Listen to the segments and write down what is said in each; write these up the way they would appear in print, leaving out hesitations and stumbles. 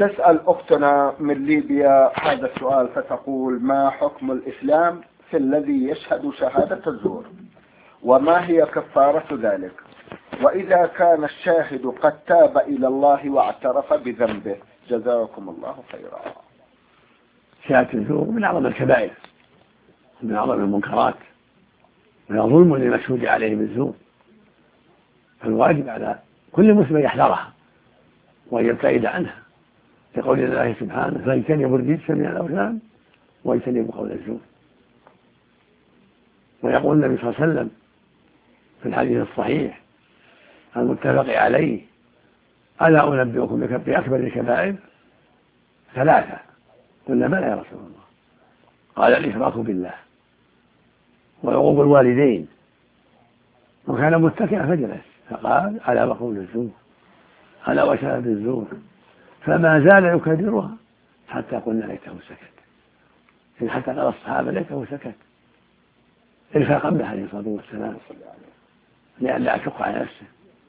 تسأل أختنا من ليبيا هذا السؤال فتقول: ما حكم الإسلام في الذي يشهد شهادة الزور؟ وما هي كفارة ذلك؟ وإذا كان الشاهد قد تاب إلى الله واعترف بذنبه؟ جزاكم الله خيرا. شهادة الزور من أعظم الكبائر، من أعظم المنكرات، وهي ظلم للمشهود عليه بالزور، فالواجب على كل مسلم يحذرها وأن يبتعد عنها، لقول الله سبحانه: فاجتنبوا الرجس من الأوثان واجتنبوا قول الزور. ويقول النبي صلى الله عليه وسلم في الحديث الصحيح المتفق عليه: ألا أنبئكم بأكبر الكبائر؟ 3. قلنا: بلى يا رسول الله. قال: الإشراك بالله وعقوق الوالدين. وكان متكئا فجلس فقال: ألا وقول الزور، ألا وشهادة الزور. فما زال يكررها حتى قلنا: ليته سكت. حتى قال الصحابة: ليته سكت، إرفاقا به عليه الصلاة والسلام، لأن لا أشق على نفسه.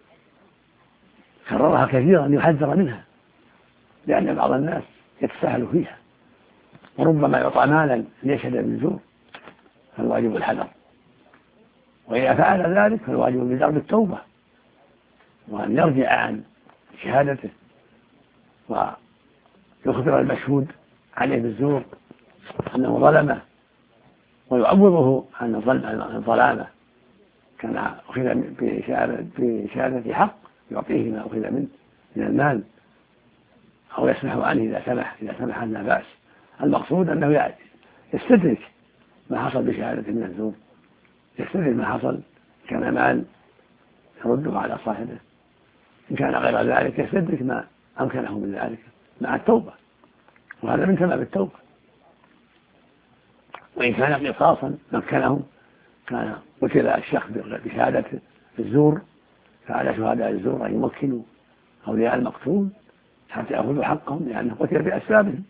كررها كثيرا يحذر منها، لأن بعض الناس يتساهل فيها، وربما يعطى مالا ليشهد بالزور، فالواجب الحذر. وإذا فعل ذلك فالواجب بدرب التوبة، وأن يرجع عن شهادته ويخبر المشهود عليه بالزور أنه ظلمه، ويعوضه عن ظلامه. كان أخذ بشهادة حق يعطيه ما أخذ منه من المال، أو يسمح عنه إذا سمح لا بأس. المقصود أنه يستدرك ما حصل بشهادة من الزور، يستدرك ما حصل، كان مال يرده على صاحبه، إن كان غير ذلك يستدرك ما أمكنه من ذلك مع التوبة، وهذا من تمام التوبة. وإن كان قصاصا مكنه، كان قتل الشخص بشهادة الزور، فعلى شهداء الزور أن يمكنوا أولياء المقتول حتى يأخذوا حقهم، لأنه قتل بأسبابهم،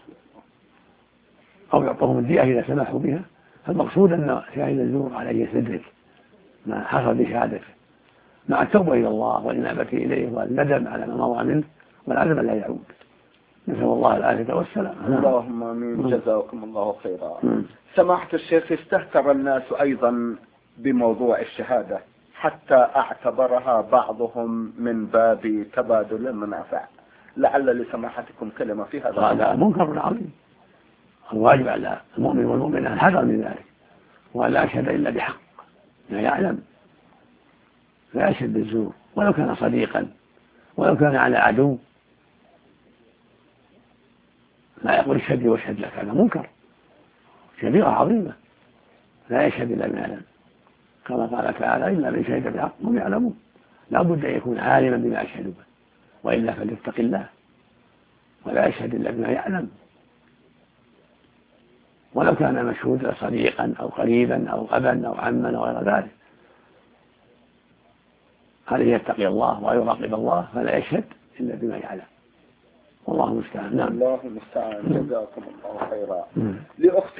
أو يعطوهم الدية إذا سمحوا بها. فالمقصود أن شاهد الزور عليه يستدرك ما حصل بشهادته مع التوبة إلى الله والإنابة إليه والندم على ما مضى منه والعزم لا يعود. نسأل الله العافية والسلام. اللهم آمين. جزاكم الله خيرا. سماحة الشيخ، استهتر الناس أيضا بموضوع الشهادة حتى اعتبرها بعضهم من باب تبادل المنافع. لعل لسماحتكم كلمة في هذا. هذا منكر عظيم. الواجب على المؤمن والمؤمنة الحذر من ذلك، وأن لا يشهد إلا بحق لا يعلم، لا يشهد بالزور ولو كان صديقا، ولو كان على عدو. لا يقول اشهد لي واشهد لك، هذا منكر كبيرة عظيمة. لا يشهد إلا بما يعلم، كما قال تعالى: إلا من شهد بالحق هم يعلمون. لا بد أن يكون عالما بما يشهد به، وإلا فليتق الله ولا يشهد إلا بما يعلم، ولو كان مشهود صديقا أو قريبا أو أبا أو عما أو غير ذلك. هذا يتقي الله ويراقب الله، فلا يشهد إلا بما يعلم، والله المستعان. الله المستعان. جزاكم الله خيرا. لأخت